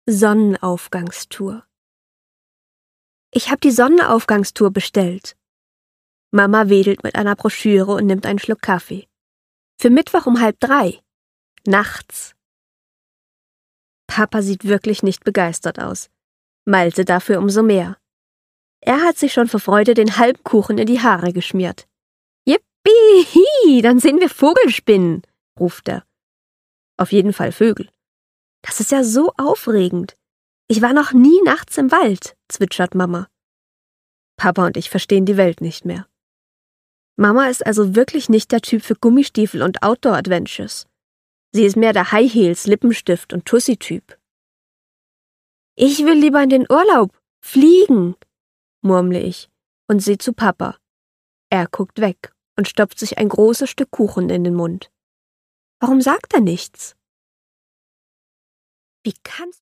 Sonnenaufgangstour. Ich habe die Sonnenaufgangstour bestellt. Mama wedelt mit einer Broschüre und nimmt einen Schluck Kaffee. Für Mittwoch um 2:30. Nachts. Papa sieht wirklich nicht begeistert aus. Malte dafür umso mehr. Er hat sich schon vor Freude den halben Kuchen in die Haare geschmiert. Yippie, dann sehen wir Vogelspinnen, ruft er. Auf jeden Fall Vögel. Das ist ja so aufregend. Ich war noch nie nachts im Wald, zwitschert Mama. Papa und ich verstehen die Welt nicht mehr. Mama ist also wirklich nicht der Typ für Gummistiefel und Outdoor-Adventures. Sie ist mehr der High-Heels, Lippenstift und Tussi-Typ. Ich will lieber in den Urlaub, fliegen, murmle ich und sehe zu Papa. Er guckt weg und stopft sich ein großes Stück Kuchen in den Mund. Warum sagt er nichts? Wie kannst